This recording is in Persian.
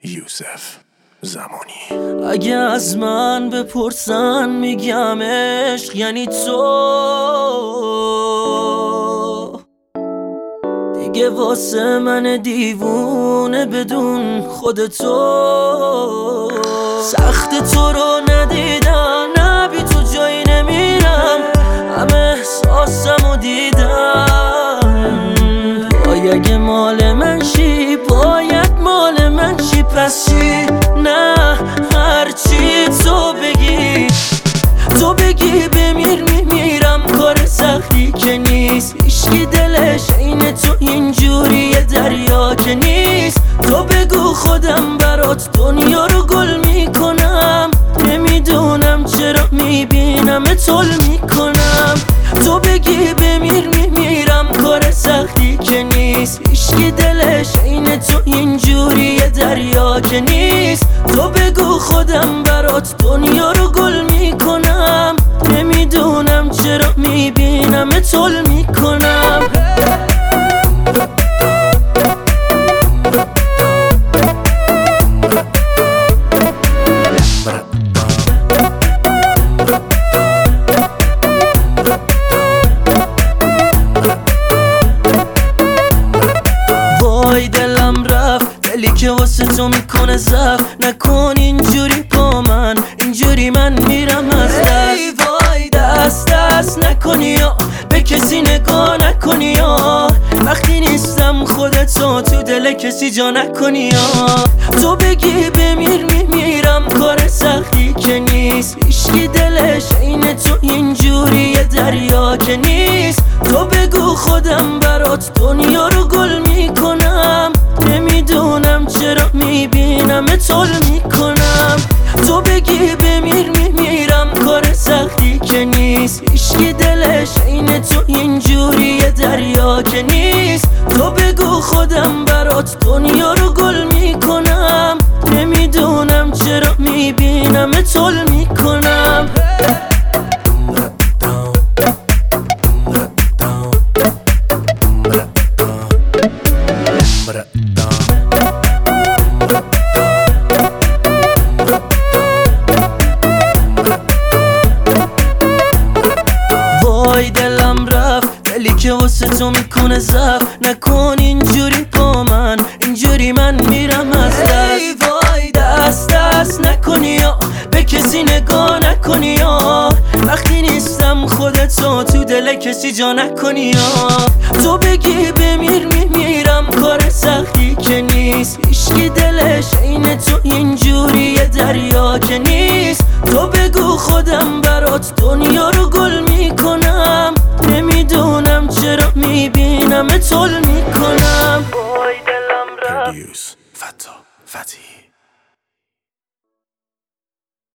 یوسف زمانی. اگه از من بپرسن میگم عشق یعنی تو، دیگه واسه من دیوونه بدون خودتو. سخت تو رو ندیدم، نه بی تو جایی نمیرم، همه احساسمو دیدم. اگه مال من شی باید مال من شی، پس چی؟ نه هرچی تو بگی بمیر میمیرم، کار سختی که نیست، هیچکی دلش عین تو اینجوری دریا که نیست. تو بگو خودم برات دنیا رو گل میکنم، نمیدونم چرا میبینم طول میکنم. تو بگی بمیر میمیرم، کار سختی که نیست، هیچکی دلش عین تو اینجوری دریا که نیست. تو بگو خودم برات دنیا رو گل میکنم، نمیدونم چرا میبینم طول میکنم. وای دلم رفت، دلی که واسه تو میکنه زفت. نکن اینجوری با من، اینجوری من میرم از دست. وای دست نکنی یا به کسی نگاه نکنی یا وقتی نیستم خودتو تو دل کسی جا نکنی یا تو بگی بمیر میمیرم، کار سختی که نیست، هیچکی دلش عین تو اینجوری دریا که نیست. تو بگو خودم برات دنیا رو گل میکنم، نمیدونم چرا میبینم طول میکنم. تو بگی بمیر میمیرم، کار سختی که نیست، هیچکی دلش عین تو اینجوری دریا که نیست. تو بگو خودم برات دنیا رو گل میکنم، نمیدونم چرا میبینم طول میکنم. وای دلم رفت، دلی که واسه تو میکنه زفت. نکن اینجوری با من، اینجوری من میرم از دست. وای دست نکنی یا به کسی نگاه نکنی یا وقتی نیستم خودتو تو دل کسی جا نکنی یا تو بگی بمیر میمیرم، کار سختی که نیست، هیچکی دلش عین تو اینجوری دریا که نیست. تو بگو خودم برات دنیا رو گل میکنم، نمیدونم چرا میبینم طول میکنم. وای دلم رفت. فتا فتی